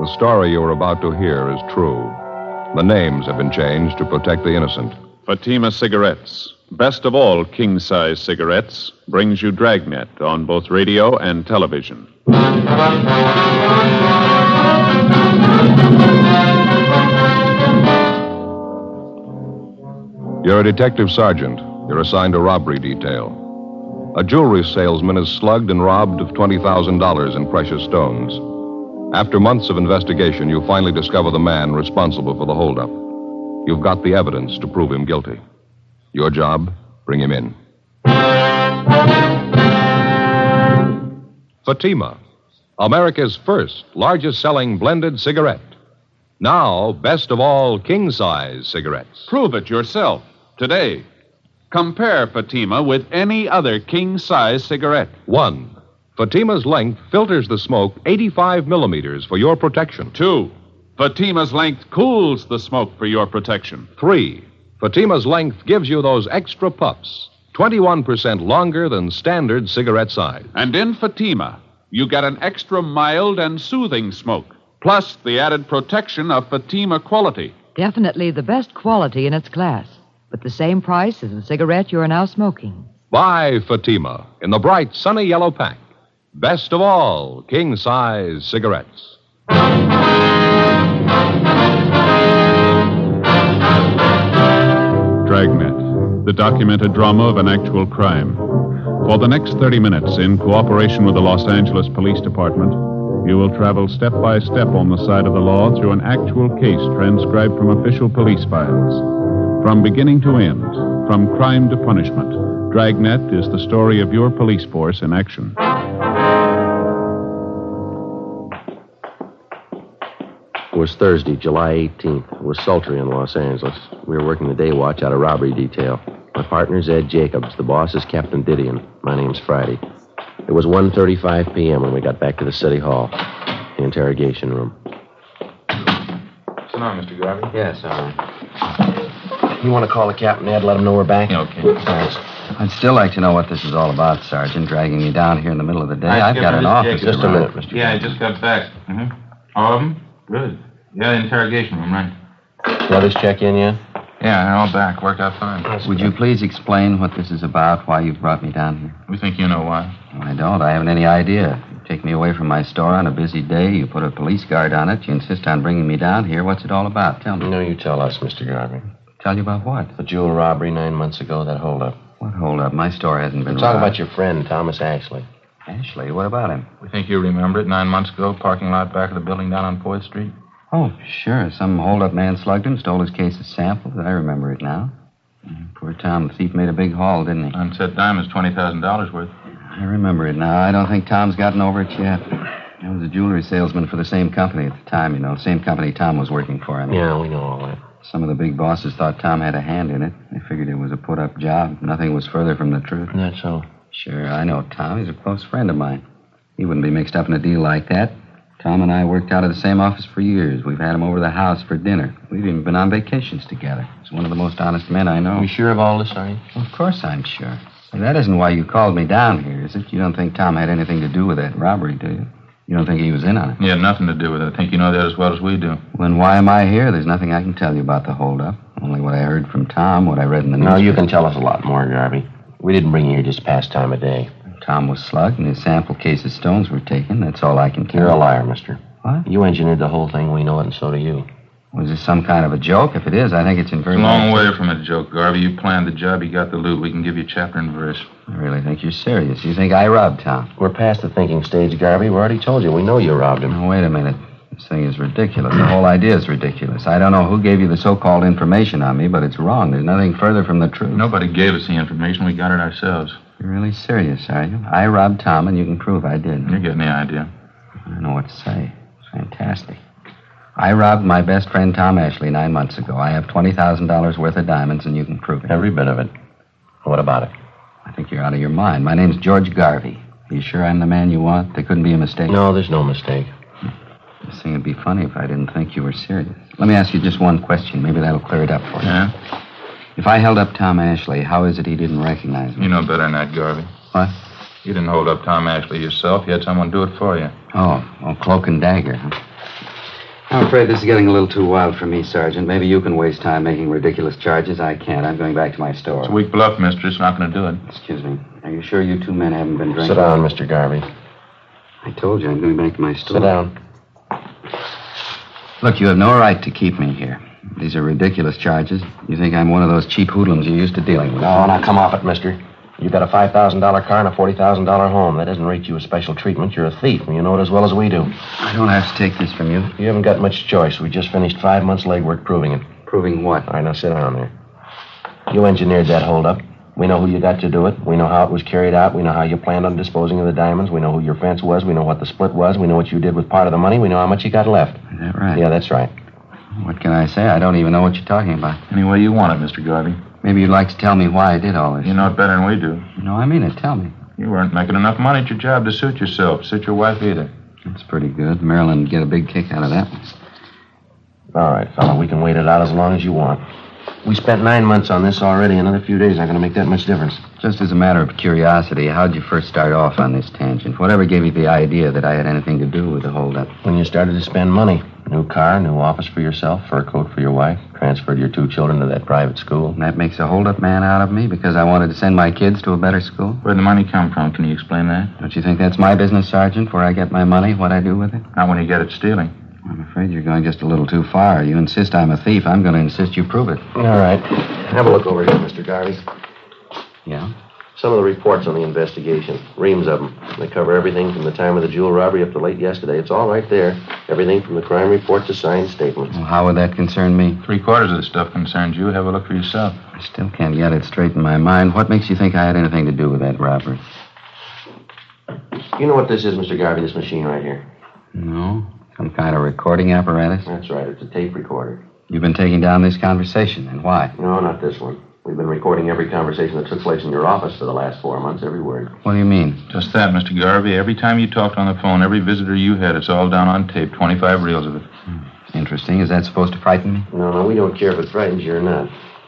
The story you are about to hear is true. The names have been changed to protect the innocent. Fatima Cigarettes, best of all king-size cigarettes, brings you Dragnet on both radio and television. You're a detective sergeant. You're assigned a robbery detail. A jewelry salesman is slugged and robbed of $20,000 in precious stones. After months of investigation, you finally discover the man responsible for the holdup. You've got the evidence to prove him guilty. Your job, bring him in. Fatima, America's first largest-selling blended cigarette. Now, best of all, king-size cigarettes. Prove it yourself today. Compare Fatima with any other king-size cigarette. 1. Fatima's length filters the smoke 85 millimeters for your protection. 2. Fatima's length cools the smoke for your protection. 3. Fatima's length gives you those extra puffs, 21% longer than standard cigarette size. And in Fatima, you get an extra mild and soothing smoke, plus the added protection of Fatima quality. Definitely the best quality in its class, but the same price as the cigarette you are now smoking. Buy Fatima in the bright, sunny yellow pack. Best of all, king-size cigarettes. Dragnet, the documented drama of an actual crime. For the next 30 minutes, in cooperation with the Los Angeles Police Department, you will travel step by step on the side of the law through an actual case transcribed from official police files. From beginning to end, from crime to punishment, Dragnet is the story of your police force in action. It was Thursday, July 18th. It was sultry in Los Angeles. We were working the day watch out of robbery detail. My partner's Ed Jacobs. The boss is Captain Didion. My name's Friday. It was 1:35 p.m. when we got back to the city hall, the interrogation room. What's on, Mr. Garvey? Yes, You want to call the captain, Ed? Let him know we're back? Okay. Thanks. I'd still like to know what this is all about, Sergeant, dragging me down here in the middle of the day. I've got an office. Just a minute, Mr. Yeah, I just got back. All of them? Good. Yeah, the interrogation room, right? The others check in yet? Yeah, they're all back. Worked out fine. Would you please explain what this is about, why you've brought me down here? We think you know why. Well, I don't. I haven't any idea. You take me away from my store on a busy day. You put a police guard on it. You insist on bringing me down here. What's it all about? Tell me. No, you tell us, Mr. Garvey. Tell you about what? The jewel robbery 9 months ago, that holdup. What holdup? My store hasn't been Talk robbed. about your friend, Thomas Ashley. Ashley? What about him? We think you remember it 9 months ago, parking lot back of the building down on 4th Street. Oh, sure. Some hold-up man slugged him, stole his case of samples. I remember it now. Poor Tom, the thief made a big haul, didn't he? Unset diamonds, $20,000 worth. I remember it now. I don't think Tom's gotten over it yet. I was a jewelry salesman for the same company at the time, you know. Same company Tom was working for. I mean, Yeah, we know all that. some of the big bosses thought Tom had a hand in it. They figured it was a put-up job. Nothing was further from the truth. Isn't that so? Sure, I know Tom. He's a close friend of mine. He wouldn't be mixed up in a deal like that. Tom and I worked out of the same office for years. We've had him over to the house for dinner. We've even been on vacations together. He's one of the most honest men I know. You sure of all this, are you? Well, of course I'm sure. But that isn't why you called me down here, is it? You don't think Tom had anything to do with that robbery, do you? You don't think he was in on it? He had nothing to do with it. I think you know that as well as we do. Well, then why am I here? There's nothing I can tell you about the holdup. Only what I heard from Tom, what I read in the news. No, you can tell us a lot more, Garvey. We didn't bring you here just past time of day. Tom was slugged and his sample case of stones were taken. That's all I can tell you. You're a liar, mister. What? You engineered the whole thing. We know it, and so do you. Was this some kind of a joke? If it is, I think it's in very It's a long bad way from a joke, Garvey. You planned the job. You got the loot. We can give you chapter and verse. I really think you're serious. You think I robbed Tom? We're past the thinking stage, Garvey. We already told you. We know you robbed him. Now, wait a minute. This thing is ridiculous. The whole idea is ridiculous. I don't know who gave you the so-called information on me, but it's wrong. There's nothing further from the truth. Nobody gave us the information. We got it ourselves. You're really serious, are you? I robbed Tom, and you can prove I did. You're getting the idea. I don't know what to say. It's fantastic. I robbed my best friend Tom Ashley 9 months ago. I have $20,000 worth of diamonds, and you can prove it. Every bit of it. What about it? I think you're out of your mind. My name's George Garvey. Are you sure I'm the man you want? There couldn't be a mistake? No, there's no mistake. This thing would be funny if I didn't think you were serious. Let me ask you just one question. Maybe that'll clear it up for you. Yeah? If I held up Tom Ashley, how is it he didn't recognize me? You know better than that, Garvey. What? You didn't hold up Tom Ashley yourself. You had someone do it for you. Oh, cloak and dagger, huh? I'm afraid this is getting a little too wild for me, Sergeant. Maybe you can waste time making ridiculous charges. I can't. I'm going back to my store. It's a weak bluff, mister. It's not going to do it. Excuse me. Are you sure you two men haven't been drinking? Sit down, Mr. Garvey. I told you I'm going back to my store. Sit down. Look, you have no right to keep me here. These are ridiculous charges. You think I'm one of those cheap hoodlums you're used to dealing with. No, now come off it, mister. You got a $5,000 car and a $40,000 home. That doesn't rate you as special treatment. You're a thief, and you know it as well as we do. I don't have to take this from you. You haven't got much choice. We just finished 5 months' legwork proving it. Proving what? All right, now sit down there. You engineered that holdup. We know who you got to do it. We know how it was carried out. We know how you planned on disposing of the diamonds. We know who your fence was. We know what the split was. We know what you did with part of the money. We know how much you got left. Is that right? Yeah, that's right. What can I say? I don't even know what you're talking about. Any way you want it, Mr. Garvey. Maybe you'd like to tell me why I did all this. You know it better than we do. No, I mean it. Tell me. You weren't making enough money at your job to suit yourself, suit your wife either. That's pretty good. Marilyn would get a big kick out of that one. All right, fella, we can wait it out as long as you want. We spent 9 months on this already. Another few days aren't going to make that much difference. Just as a matter of curiosity, how'd you first start off on this tangent? Whatever gave you the idea that I had anything to do with the holdup? When you started to spend money. New car, new office for yourself, fur coat for your wife, transferred your 2 children to that private school. And that makes a holdup man out of me because I wanted to send my kids to a better school? Where'd the money come from? Can you explain that? Don't you think that's my business, Sergeant, where I get my money, what I do with it? Not when you get it stealing. I'm afraid you're going just a little too far. You insist I'm a thief. I'm going to insist you prove it. All right. Have a look over here, Mr. Garvey. Yeah? Some of the reports on the investigation. Reams of them. They cover everything from the time of the jewel robbery up to late yesterday. It's all right there. Everything from the crime report to signed statements. Well, how would that concern me? 3/4 of the stuff concerns you. Have a look for yourself. I still can't get it straight in my mind. What makes you think I had anything to do with that robbery? You know what this is, Mr. Garvey, this machine right here? No? Some kind of recording apparatus? That's right. It's a tape recorder. You've been taking down this conversation, and why? No, not this one. We've been recording every conversation that took place in your office for the last 4 months, every word. What do you mean? Just that, Mr. Garvey. Every time you talked on the phone, every visitor you had, it's all down on tape. 25 reels of it. Interesting. Is that supposed to frighten me? No, we don't care if it frightens you or not.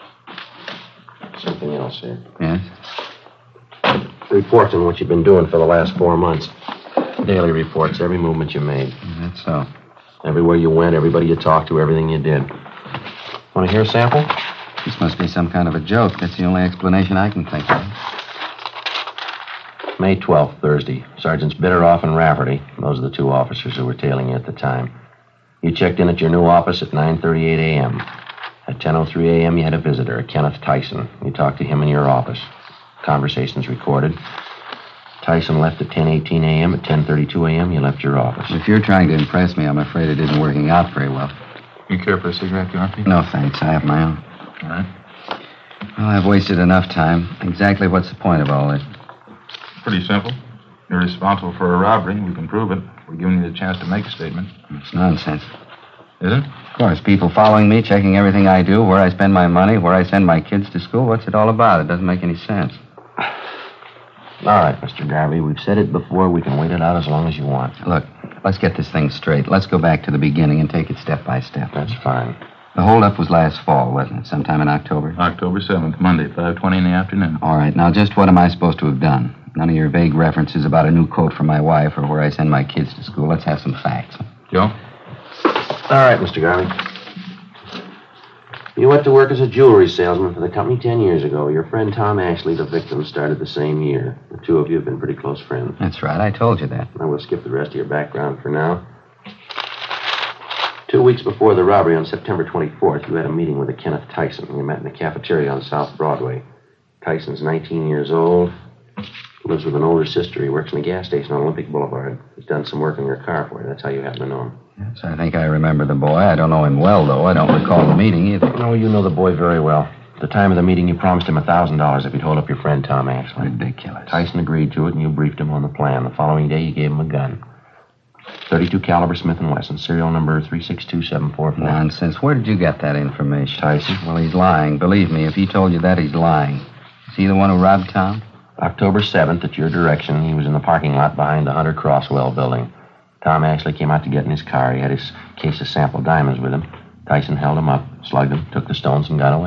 Something else here. Yes? Reports on what you've been doing for the last 4 months. Daily reports, every movement you made. That's so. Everywhere you went, everybody you talked to, everything you did. Want to hear a sample? This must be some kind of a joke. That's the only explanation I can think of. May 12th, Thursday. Sergeants Bitteroff and Rafferty. Those are the 2 officers who were tailing you at the time. You checked in at your new office at 9:38 a.m. At 10:03 a.m., you had a visitor, Kenneth Tyson. You talked to him in your office. Conversations recorded. Tyson left at 10:18 a.m. At 10:32 a.m., you left your office. If you're trying to impress me, I'm afraid it isn't working out very well. You care for a cigarette, Garvey? No, thanks. I have my own. All right. Well, I've wasted enough time. Exactly what's the point of all this? Pretty simple. You're responsible for a robbery. We can prove it. We're giving you the chance to make a statement. It's nonsense. Is it? Of course, people following me, checking everything I do, where I spend my money, where I send my kids to school. What's it all about? It doesn't make any sense. All right, Mr. Garvey, we've said it before. We can wait it out as long as you want. Look, let's get this thing straight. Let's go back to the beginning and take it step by step. That's fine. The holdup was last fall, wasn't it? Sometime in October? October 7th, Monday, 5:20 in the afternoon. All right, now just what am I supposed to have done? None of your vague references about a new coat for my wife or where I send my kids to school. Let's have some facts. Joe? All right, Mr. Garvey. You went to work as a jewelry salesman for the company 10 years ago. Your friend Tom Ashley, the victim, started the same year. The 2 of you have been pretty close friends. That's right, I told you that. Now, we'll skip the rest of your background for now. 2 weeks before the robbery on September 24th, you had a meeting with a Kenneth Tyson. You met in a cafeteria on South Broadway. Tyson's 19 years old, lives with an older sister. He works in a gas station on Olympic Boulevard. He's done some work on your car for you. That's how you happen to know him. Yes, I think I remember the boy. I don't know him well, though. I don't recall the meeting either. No, you know the boy very well. At the time of the meeting, you promised him $1,000 if he'd hold up your friend Tom Ashley. Ridiculous. Tyson agreed to it, and you briefed him on the plan. The following day, you gave him a gun. .32 caliber Smith & Wesson, serial number 362744. Nonsense. Where did you get that information? Tyson. Well, he's lying. Believe me, if he told you that, he's lying. Is he the one who robbed Tom? October 7th, at your direction, he was in the parking lot behind the Hunter Crosswell building. Tom Ashley came out to get in his car. He had his case of sample diamonds with him. Tyson held him up, slugged him, took the stones, and got away.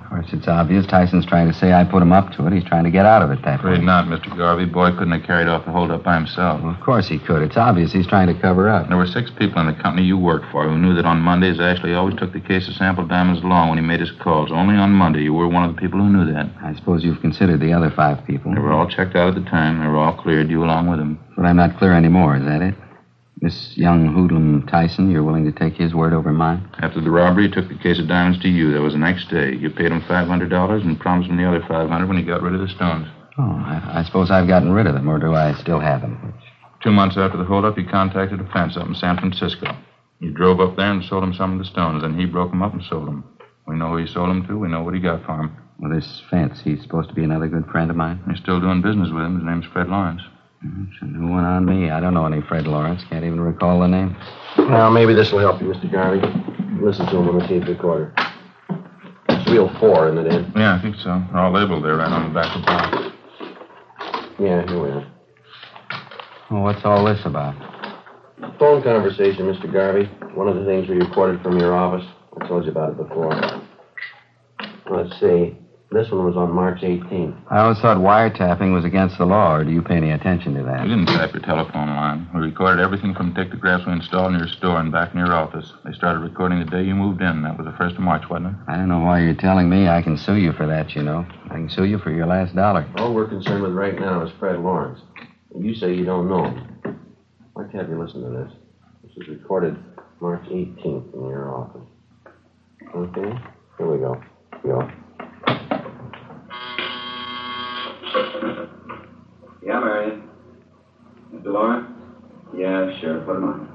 Of course, it's obvious. Tyson's trying to say I put him up to it. He's trying to get out of it that way. Afraid not, Mr. Garvey. Boy couldn't have carried off the holdup by himself. Well, of course he could. It's obvious he's trying to cover up. There were 6 people in the company you worked for who knew that on Mondays Ashley always took the case of sample diamonds along when he made his calls. Only on Monday you were one of the people who knew that. I suppose you've considered the other 5 people. They were all checked out at the time. They were all cleared, you along with them. But I'm not clear anymore, is that it? This young hoodlum Tyson, you're willing to take his word over mine? After the robbery, he took the case of diamonds to you. That was the next day. You paid him $500 and promised him the other $500 when he got rid of the stones. Oh, I suppose I've gotten rid of them, or do I still have them? 2 months after the holdup, he contacted a fence up in San Francisco. You drove up there and sold him some of the stones. Then he broke them up and sold them. We know who he sold them to. We know what he got for them. Well, this Fence, he's supposed to be another good friend of mine? You're still doing business with him. His name's Fred Lawrence. It's a new one on me. I don't know any Fred Lawrence. Can't even recall the name. Now, maybe this will help you, Mr. Garvey. Listen to him on the tape recorder. It's reel 4, isn't it, Ed? Yeah, I think so. They're all labeled there right on the back of the box. Yeah, here we are. Well, what's all this about? Phone conversation, Mr. Garvey. One of the things we recorded from your office. I told you about it before. Let's see. This one was on March 18th. I always thought wiretapping was against the law, or do you pay any attention to that? We didn't tap your telephone line. We recorded everything from dictographs we installed in your store and back in your office. They started recording the day you moved in. That was the 1st of March, wasn't it? I don't know why you're telling me. I can sue you for that, you know. I can sue you for your last dollar. All we're concerned with right now is Fred Lawrence. You say you don't know him. I'd like to have you listen to this. This was recorded March 18th in your office. Okay? Here we go. Go. Yeah, Marion. Mr. Lawrence? Yeah, sure. Put him on.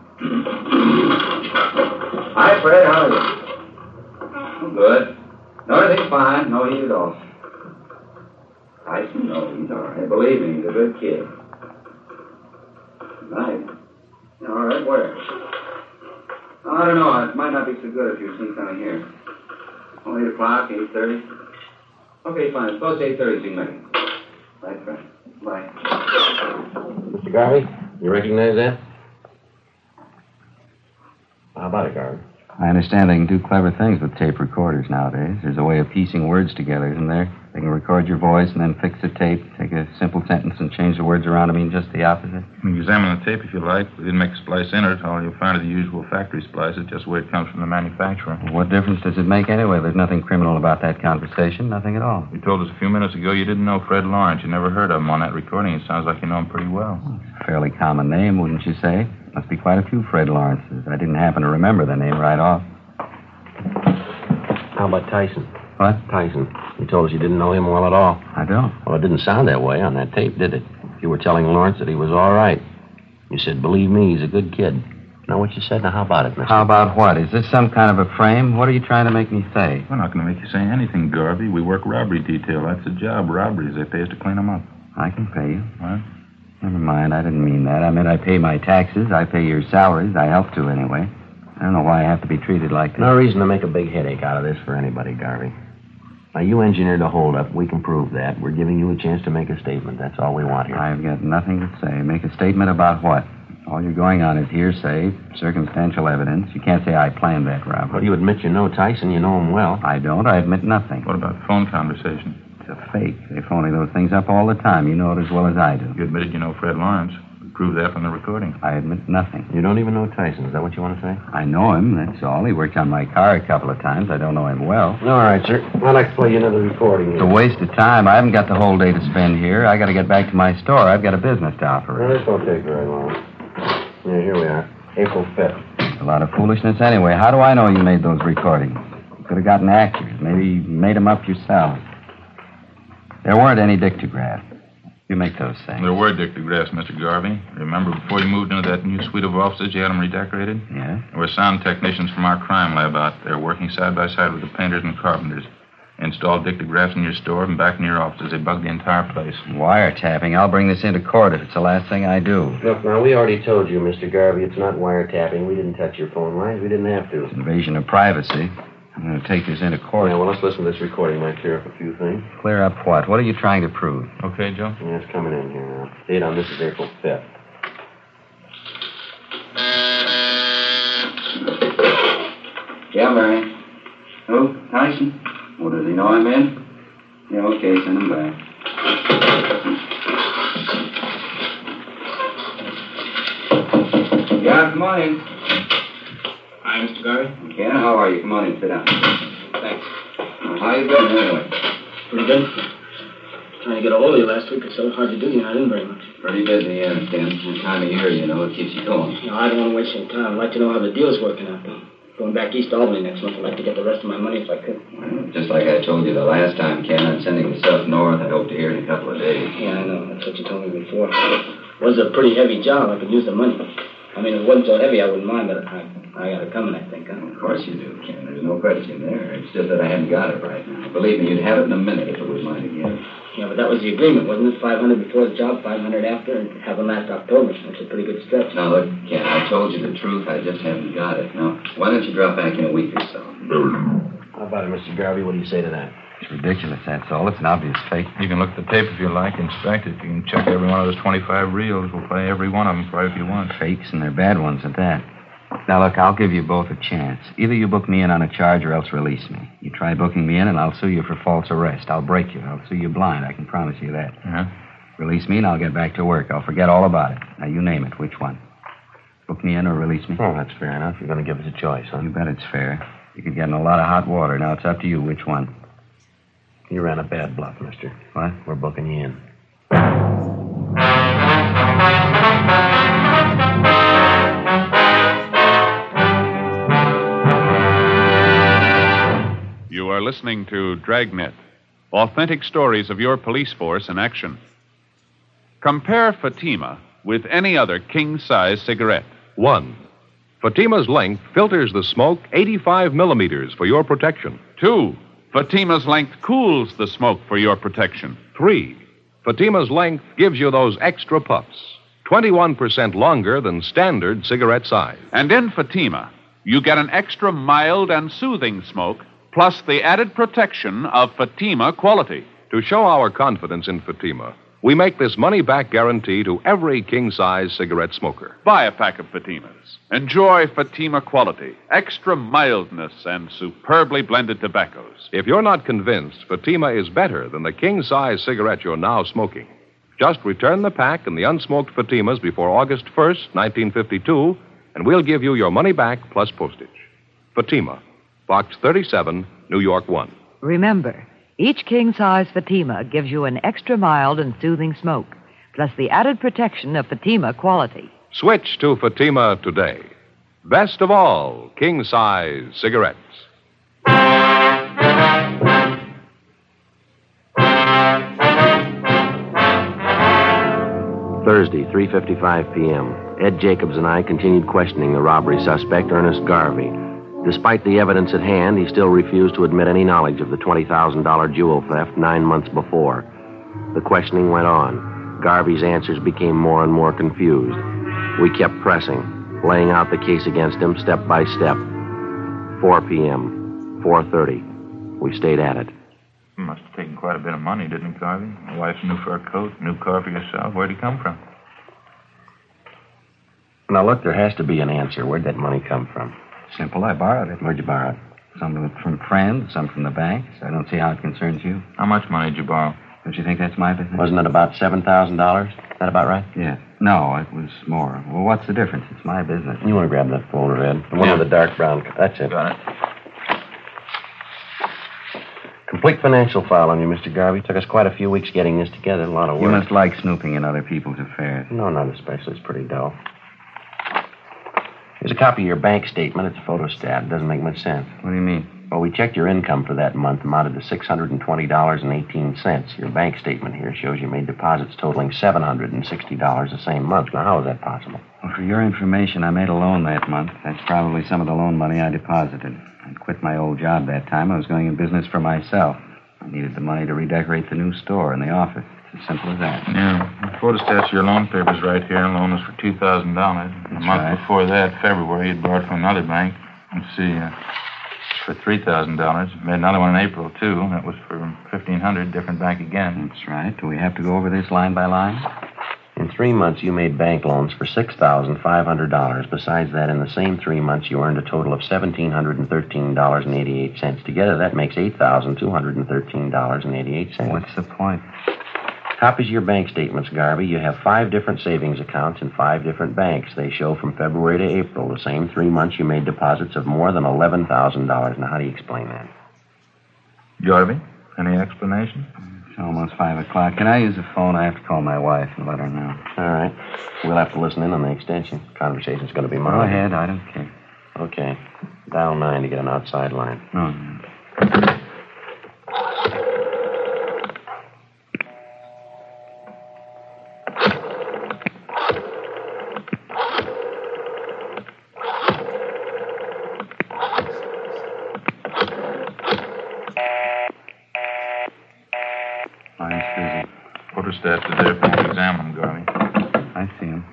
Hi, Fred. How are you? I'm good. No, everything's fine. No heat at all. Tyson? No, he's all right. Believe me, he's a good kid. Nice. All right, where? I don't know. It might not be so good if you're seen down here. Only 8 o'clock, 8:30. Okay, fine. Suppose 8:30 is ready. Right, Fred. Bye. Mr. Garvey, you recognize that? How about it, Garvey? I understand they can do clever things with tape recorders nowadays. There's a way of piecing words together, isn't there? They can record your voice and then fix the tape, take a simple sentence and change the words around to mean just the opposite. You can examine the tape if you like. We didn't make a splice in it. All you'll find are the usual factory splices, just the way it comes from the manufacturer. Well, what difference does it make anyway? There's nothing criminal about that conversation, nothing at all. You told us a few minutes ago you didn't know Fred Lawrence. You never heard of him on that recording. It sounds like you know him pretty well. It's a fairly common name, wouldn't you say? Must be quite a few Fred Lawrences. I didn't happen to remember the name right off. How about Tyson? What? Tyson. You told us you didn't know him well at all. I don't. Well, it didn't sound that way on that tape, did it? You were telling Lawrence that he was all right. You said, believe me, he's a good kid. Now, what you said, now how about it, mister? How about what? Is this some kind of a frame? What are you trying to make me say? We're not going to make you say anything, Garvey. We work robbery detail. That's the job, robberies. They pay us to clean them up. I can pay you. What? Never mind, I didn't mean that. I meant I pay my taxes, I pay your salaries. I help to, anyway. I don't know why I have to be treated like this. No reason to make a big headache out of this for anybody, Garvey. Now, you engineered a holdup. We can prove that. We're giving you a chance to make a statement. That's all we want here. I've got nothing to say. Make a statement about what? All you're going on is hearsay, circumstantial evidence. You can't say I planned that robbery. Well, you admit you know Tyson. You know him well. I don't. I admit nothing. What about phone conversation? It's a fake. They're phoning those things up all the time. You know it as well as I do. You admitted you know Fred Lawrence. We proved that from the recording. I admit nothing. You don't even know Tyson. Is that what you want to say? I know him, that's all. He worked on my car a couple of times. I don't know him well. All right, sir. I'd like to play you another recording It's here. a waste of time. I haven't got the whole day to spend here. I got to get back to my store. I've got a business to Well, operate. this won't take very long. Yeah, here we are. April 5th. A lot of foolishness anyway. How do I know you made those recordings? You could have gotten actors. Maybe you made them up yourself. There weren't any dictographs. You make those things. There were dictographs, Mr. Garvey. Remember, before you moved into that new suite of offices, you had them redecorated? Yeah? There were sound technicians from our crime lab out there working side by side with the painters and carpenters. They installed dictographs in your store and back in your offices. They bugged the entire place. Wiretapping. I'll bring this into court if it's the last thing I do. Look, now, we already told you, Mr. Garvey, it's not wiretapping. We didn't touch your phone lines. We didn't have to. Invasion of privacy. I'm going to take this into court. Yeah, well, let's listen to this recording. Might clear up a few things. Clear up what? What are you trying to prove? Okay, Joe? Yeah, it's coming in here now. Date on this is April 5th. Yeah, Marion. Who? Tyson? Well, does he know I'm in? Yeah, okay, send him back. Yeah, come on in. Hi, Mr. Garvey. Ken, how are you? Come on in, sit down. Thanks. Well, how you been anyway? Pretty good. Trying to get a hold of you last week or so. Hard to do, not in very much. Pretty busy, yeah, Ken. This time of year, it keeps you going. I don't want to waste any time. I'd like to know how the deal's working out, though. Going back east to Albany next month, I'd like to get the rest of my money if I could. Well, just like I told you the last time, Ken, I'm sending the stuff north. I hope to hear in a couple of days. Yeah, I know. That's what you told me before. It was a pretty heavy job. I could use the money. I mean, if it wasn't so heavy, I wouldn't mind, but I got it coming, I think. Huh? Of course you do, Ken. There's no question there. It's just that I hadn't got it right now. Believe me, you'd have it in a minute if it was mine again. Yeah, but that was the agreement, wasn't it? 500 before the job, 500 after, and have them last October. That's a pretty good stretch. Now, look, Ken, I told you the truth. I just haven't got it. Now, why don't you drop back in a week or so? How about it, Mr. Garvey? What do you say to that? It's ridiculous, that's all. It's an obvious fake. You can look at the tape if you like, inspect it. You can check every one of those 25 reels. We'll play every one of them for you if you want. Fakes, and they're bad ones at that. Now, look, I'll give you both a chance. Either you book me in on a charge or else release me. You try booking me in, and I'll sue you for false arrest. I'll break you. I'll sue you blind. I can promise you that. Uh-huh. Release me, and I'll get back to work. I'll forget all about it. Now, you name it. Which one? Book me in or release me? Oh, that's fair enough. You're going to give us a choice, huh? You bet it's fair. You could get in a lot of hot water. Now, it's up to you. Which one? You ran a bad bluff, mister. What? We're booking you in. You are listening to Dragnet, authentic stories of your police force in action. Compare Fatima with any other king-size cigarette. 1. Fatima's length filters the smoke 85 millimeters for your protection. 2. Fatima's length cools the smoke for your protection. 3. Fatima's length gives you those extra puffs, 21% longer than standard cigarette size. And in Fatima, you get an extra mild and soothing smoke, plus the added protection of Fatima quality. To show our confidence in Fatima, we make this money-back guarantee to every king-size cigarette smoker. Buy a pack of Fatimas. Enjoy Fatima quality, extra mildness, and superbly blended tobaccos. If you're not convinced Fatima is better than the king-size cigarette you're now smoking, just return the pack and the unsmoked Fatimas before August 1st, 1952, and we'll give you your money back plus postage. Fatima, Box 37, New York 1. Remember, each king-size Fatima gives you an extra mild and soothing smoke, plus the added protection of Fatima quality. Switch to Fatima today. Best of all, king-size cigarettes. Thursday, 3:55 p.m. Ed Jacobs and I continued questioning the robbery suspect, Ernest Garvey. Despite the evidence at hand, he still refused to admit any knowledge of the $20,000 jewel theft 9 months before. The questioning went on. Garvey's answers became more and more confused. We kept pressing, laying out the case against him step by step. 4 p.m., 4:30. We stayed at it. You must have taken quite a bit of money, didn't you, Garvey? My wife's new fur coat, new car for yourself. Where'd he come from? Now, look, there has to be an answer. Where'd that money come from? Simple. I borrowed it. Where'd you borrow it? Some of it from friends, some from the banks. I don't see how it concerns you. How much money did you borrow? Don't you think that's my business? Wasn't it about $7,000? Is that about right? Yeah. No, it was more. Well, what's the difference? It's my business. You want to grab that folder, Ed? The one with the dark brown. That's it. Got it. Complete financial file on you, Mr. Garvey. Took us quite a few weeks getting this together. A lot of work. You must like snooping in other people's affairs. No, not especially. It's pretty dull. Here's a copy of your bank statement. It's a photostat. It doesn't make much sense. What do you mean? Well, we checked your income for that month, amounted to $620.18. Your bank statement here shows you made deposits totaling $760 the same month. Now, how is that possible? Well, for your information, I made a loan that month. That's probably some of the loan money I deposited. I quit my old job that time. I was going in business for myself. I needed the money to redecorate the new store and the office. It's as simple as that. Yeah. The photostats of your loan papers right here. The loan was for $2,000. A month right. before that, February, you'd borrowed from another bank. Let's see, for $3,000. Made another one in April, too. That was for $1,500, different bank again. That's right. Do we have to go over this line by line? In 3 months, you made bank loans for $6,500. Besides that, in the same 3 months, you earned a total of $1,713.88. Together, that makes $8,213.88. What's the point? Copies of your bank statements, Garvey. You have 5 different savings accounts in 5 different banks. They show from February to April, the same 3 months, you made deposits of more than $11,000. Now, how do you explain that? Garvey, any explanation? It's almost 5 o'clock. Can I use the phone? I have to call my wife and let her know. All right. We'll have to listen in on the extension. Conversation's going to be mine. Go ahead. I don't care. Okay. Dial 9 to get an outside line. Oh, no. Photostats are there for you to examine them, Garvey. I see him.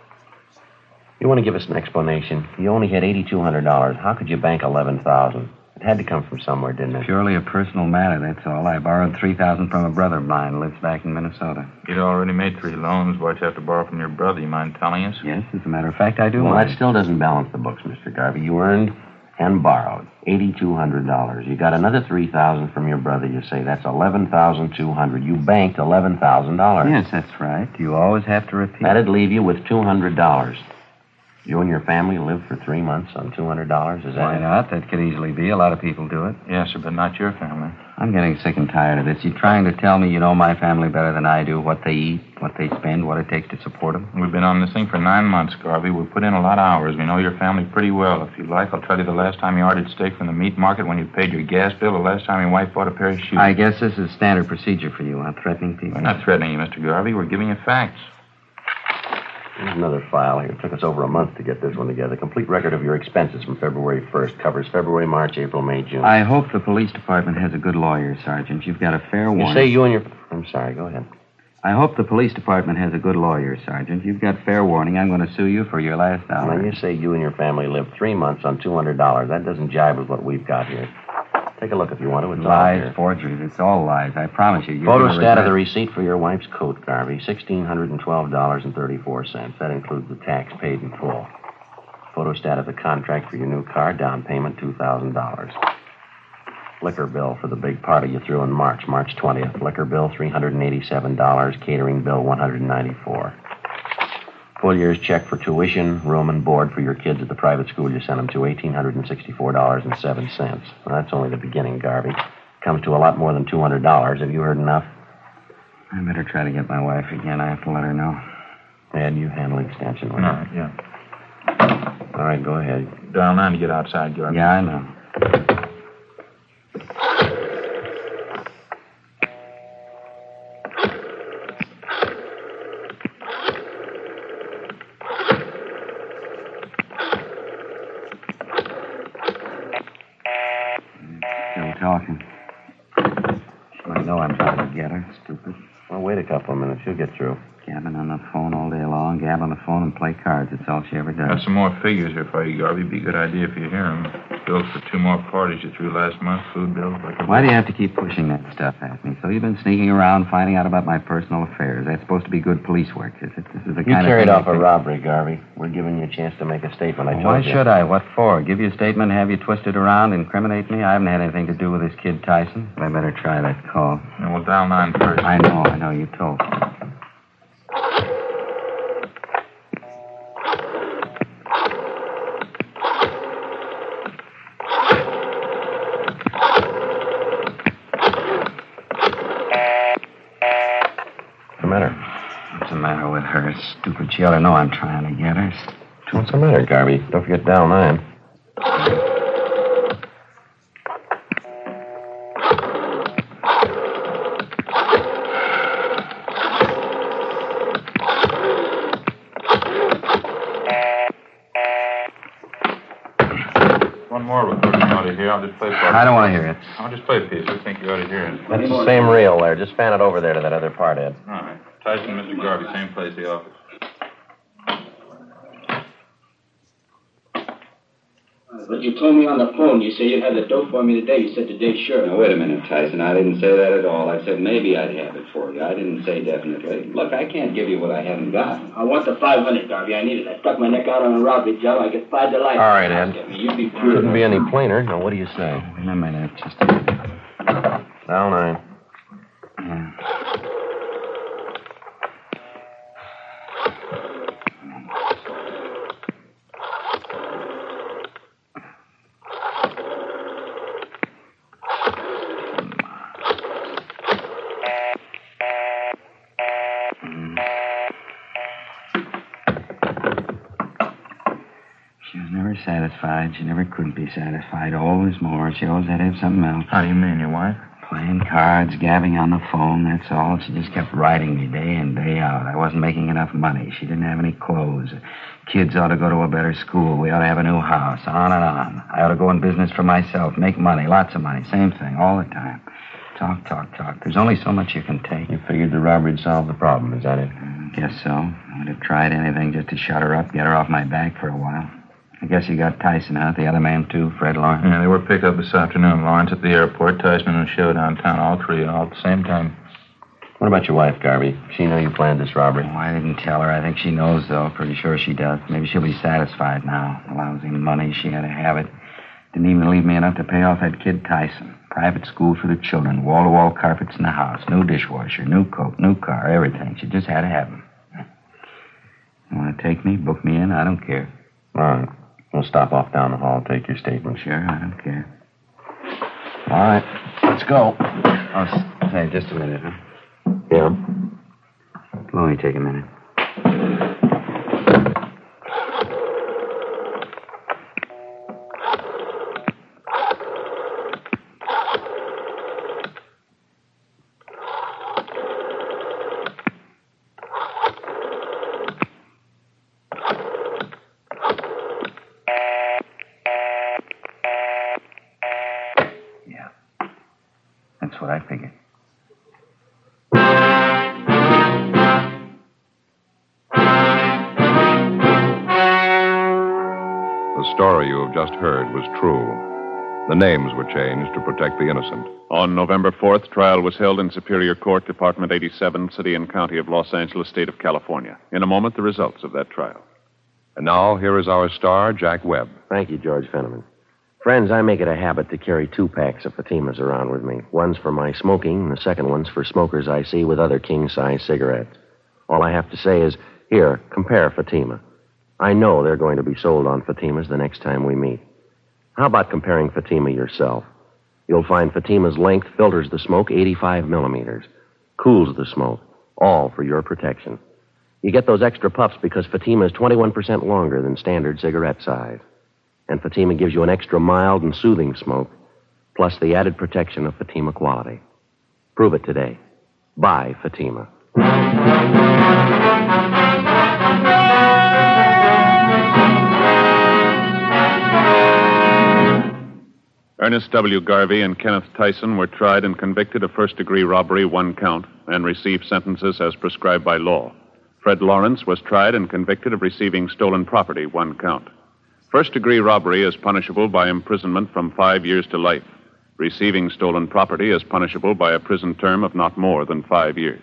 You want to give us an explanation? You only had $8,200. How could you bank $11,000? It had to come from somewhere, didn't it? Purely a personal matter, that's all. I borrowed $3,000 from a brother of mine who lives back in Minnesota. You'd already made 3 loans. Why'd you have to borrow from your brother? You mind telling us? Yes, as a matter of fact, I do. Well, that still doesn't balance the books, Mr. Garvey. You earned and borrowed $8,200. You got another $3,000 from your brother, you say. That's $11,200. You banked $11,000. Yes, that's right. You always have to repeat. That'd leave you with $200. You and your family lived for 3 months on $200, is that Why it? not? That could easily be. A lot of people do it. Yes, sir, but not your family. I'm getting sick and tired of this. You're trying to tell me you know my family better than I do, what they eat, what they spend, what it takes to support them. We've been on this thing for 9 months, Garvey. We've put in a lot of hours. We know your family pretty well. If you'd like, I'll tell you the last time you ordered steak from the meat market when you paid your gas bill, the last time your wife bought a pair of shoes. I guess this is standard procedure for you, huh? Threatening people. We're not threatening you, Mr. Garvey. We're giving you facts. Here's another file here. It took us over a month to get this one together. Complete record of your expenses from February 1st. Covers February, March, April, May, June. I hope the police department has a good lawyer, Sergeant. You've got a fair warning. You say you and your... I'm sorry, go ahead. I hope the police department has a good lawyer, Sergeant. You've got fair warning. I'm going to sue you for your last dollar. Now, you say you and your family lived 3 months on $200. That doesn't jibe with what we've got here. Take a look if you want to. It's all Lies, here. forgeries. It's all lies. I promise you. Photostat of the receipt for your wife's coat, Garvey. $1,612.34. That includes the tax paid in full. Photostat of the contract for your new car. Down payment, $2,000. Liquor bill for the big party you threw in March 20th. Liquor bill, $387. Catering bill, $194. Full year's check for tuition, room, and board for your kids at the private school you sent them to, $1,864.07. Well, that's only the beginning, Garvey. Comes to a lot more than $200. Have you heard enough? I better try to get my wife again. I have to let her know. Ed, you handle extension, will you? All right, yeah. All right, go ahead. Dial 9 to get outside, Garvey. Yeah, I know. Still talking. I know I'm trying to get her, stupid. Well, wait a couple of minutes. She'll get through. Gabbing on the phone all day long, gab on the phone and play cards. That's all she ever does. Got some more figures here for you, Garvey. Be a good idea if you hear them. Bills for 2 more parties you threw last month. Food bills. Why do you have to keep pushing that stuff at me? So you've been sneaking around, finding out about my personal affairs. That's supposed to be good police work, is it? This is the You kind carried of off a robbery, Garvey. We're giving you a chance to make a statement. I told Why you. should I? What for? Give you a statement, have you twisted around, incriminate me? I haven't had anything to do with this kid Tyson. I better try that call. And we'll dial 9 first. I know. You told me. What's the matter with her? Stupid. She ought to know I'm trying to get her. What's the matter, Garvey? Don't forget dial 9. One more recording you ought to hear. I'll just play for I don't want to hear it. I'll just play a piece. I think you ought to hear it. That's the same reel there. Just fan it over there to that other part, Ed. All right. Tyson, Mr. Garvey, same place, the office. But you told me on the phone, you say you'd have the dope for me today. You said today, sure. Now, wait a minute, Tyson. I didn't say that at all. I said maybe I'd have it for you. I didn't say definitely. Look, I can't give you what I haven't got. I want the 500, Garvey. I need it. I stuck my neck out on a robbery job. I get 5 to life. All right, Ed. You'd be Couldn't be any plainer. Now, what do you say? Wait a minute, just a minute. Down 9. Yeah. She was never satisfied. She never could be satisfied. Always more. She always had to have something else. How do you mean, your wife? Playing cards, gabbing on the phone, that's all. She just kept writing me day in, day out. I wasn't making enough money. She didn't have any clothes. Kids ought to go to a better school. We ought to have a new house. On and on. I ought to go in business for myself, make money, lots of money. Same thing, all the time. Talk, talk, talk. There's only so much you can take. You figured the robbery'd solve the problem, is that it? Guess so. I would have tried anything just to shut her up, get her off my back for a while. I guess you got Tyson out, the other man, too, Fred Lawrence. Yeah, they were picked up this afternoon. Lawrence at the airport, Tyson and Show downtown, all three, all at the same time. What about your wife, Garvey? She knew you planned this robbery. Oh, I didn't tell her. I think she knows, though. Pretty sure she does. Maybe she'll be satisfied now. The lousy money, she had to have it. Didn't even leave me enough to pay off that kid Tyson. Private school for the children, wall-to-wall carpets in the house, new dishwasher, new coat, new car, everything. She just had to have them. You want to take me, book me in? I don't care. All right. We'll stop off down the hall, take your statement. Sure, I don't care. All right. Let's go. Oh, say, just a minute, huh? Yeah. It'll only take a minute. That's what I figured. The story you have just heard was true. The names were changed to protect the innocent. On November 4th, trial was held in Superior Court, Department 87, City and County of Los Angeles, State of California. In a moment, the results of that trial. And now, here is our star, Jack Webb. Thank you, George Fenneman. Friends, I make it a habit to carry 2 packs of Fatimas around with me. One's for my smoking, and the second one's for smokers I see with other king-size cigarettes. All I have to say is, here, compare Fatima. I know they're going to be sold on Fatimas the next time we meet. How about comparing Fatima yourself? You'll find Fatima's length filters the smoke 85 millimeters, cools the smoke, all for your protection. You get those extra puffs because Fatima is 21% longer than standard cigarette size. And Fatima gives you an extra mild and soothing smoke, plus the added protection of Fatima quality. Prove it today. Buy Fatima. Ernest W. Garvey and Kenneth Tyson were tried and convicted of first-degree robbery, 1 count, and received sentences as prescribed by law. Fred Lawrence was tried and convicted of receiving stolen property, 1 count. First-degree robbery is punishable by imprisonment from 5 years to life. Receiving stolen property is punishable by a prison term of not more than 5 years.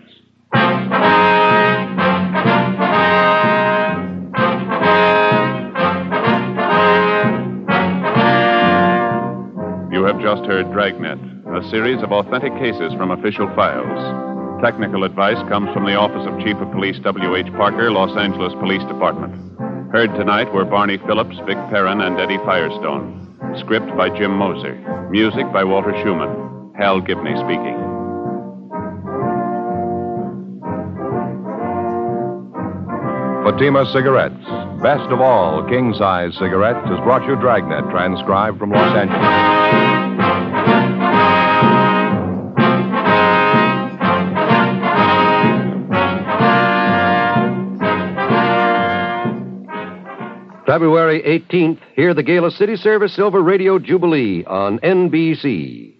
You have just heard Dragnet, a series of authentic cases from official files. Technical advice comes from the Office of Chief of Police W.H. Parker, Los Angeles Police Department. Heard tonight were Barney Phillips, Vic Perrin, and Eddie Firestone. Script by Jim Moser. Music by Walter Schumann. Hal Gibney speaking. Fatima Cigarettes, best of all king-size cigarettes, has brought you Dragnet, transcribed from Los Angeles. February 18th, hear the Gala City Service Silver Radio Jubilee on NBC.